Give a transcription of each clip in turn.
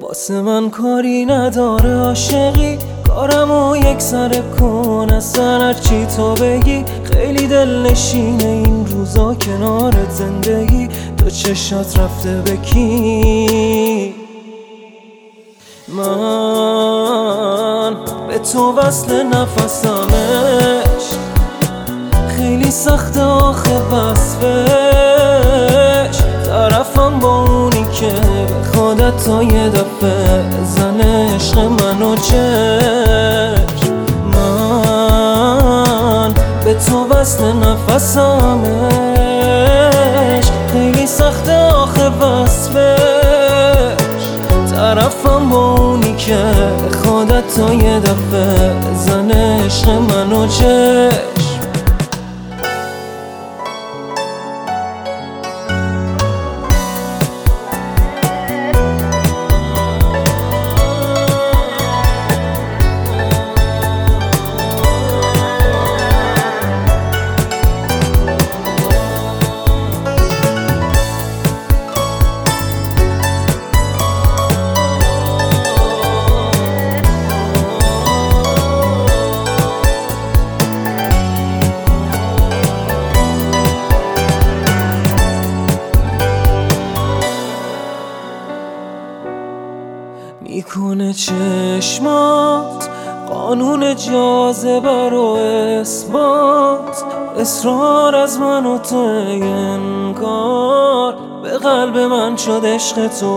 واسه من کاری نداره عاشقی، کارمو یک سر کن اصلا هرچی تو بگی. خیلی دل نشینه این روزا کنارت زندگی، تو چشات رفته به کی؟ من به تو وصل نفسمش، خیلی سخته آخه وصفش. طرفم با اونی که به خودت تا یه دفعه زنه عشق منو چشم. من به تو وصل نفسمش، خیلی سخته آخه وصفش. طرفم با اونی که به خودت تا یه دفعه زنه عشق منو چشم. میکنه چشمات قانون جاذبه رو اثبات، اصرار از من و تو انکار، به قلب من شد عشق تو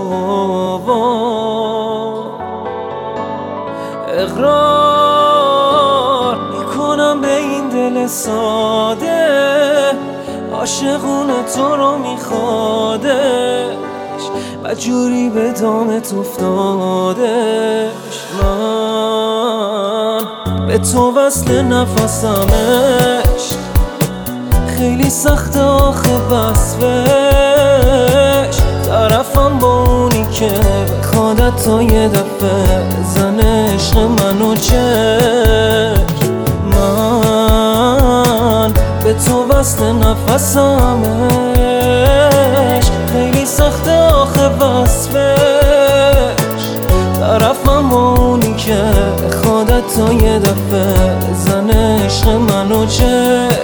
اقرار میکنم به این دل ساده، عاشقونه تو رو میخوادش و جوری به دامت افتادش. من به تو وصل نفسمش، خیلی سخته آخه وصفش. طرفم با اونی که به خودت تا یه دفعه زنه عشق منو چشم. من به تو وصل نفسمش، خیلی سخته آخه وصفش. طرفم با اونی که به خودت تا یه دفعه زنه عشق منو چشم.